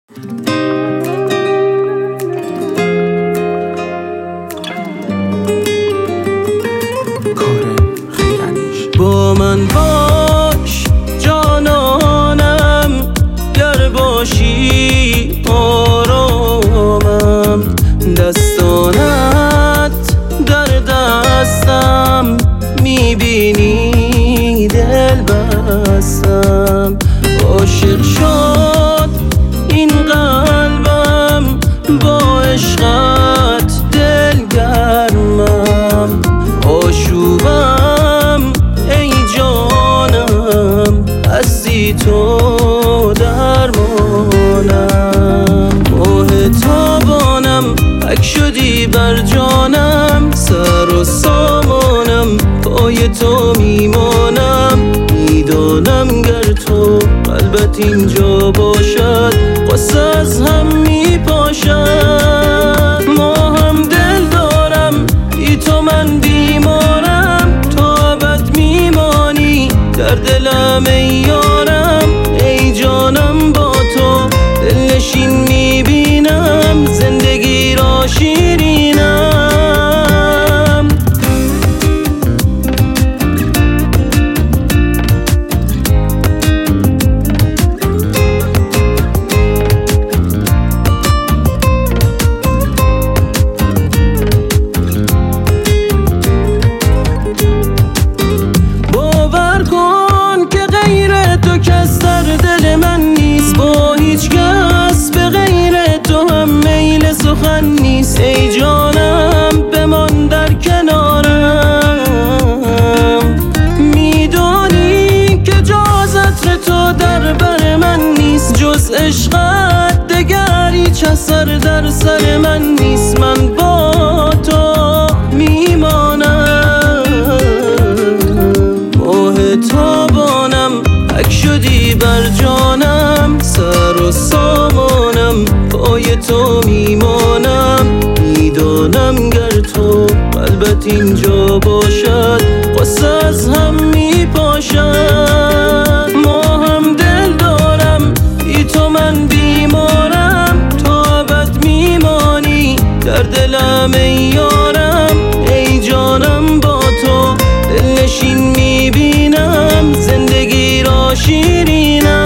با من باش جانانم، گر باشی آرامم. دستانت در دستم، میبینی دل بستم. عاشق شد این قلبم، با عشقت دلگرمم. آشوبم ای جانم، هستی تو درمانم. ماه تابانم، پک شدی بر جانم. سر و سامانم، پای تو میمانم. میدانم گر تو قلبت اینجا باشد، قصه از هم میپاشد. ما هم دل دارم، بی تو من بیمارم. تا ابد میمانی در دلم ای یارم. ای جانم با تو دلنشین میبینم، زندگی را شیرینم. باور کن که غیر تو کس در دل من نیست. با هیچ کس به غیر تو هم میل سخن نیست. ای جانم بمان در کنارم. میدانی که جز عطر تو در بر من نیست. جز عشقت دگر هیچ اثر در سر من نیست. من با تو میمانم. ماه تابانم، پک شدی بر جانم. سر و سامانم، پای تو میمانم. میدانم گر تو قلبت اینجا باشد، قصه از هم میپاشد. ما هم دل دارم، بی تو من بیمارم. تا ابد میمانی در دلم ای یارم. ای جانم با تو دلنشین میبینم، زندگی را شیرینم.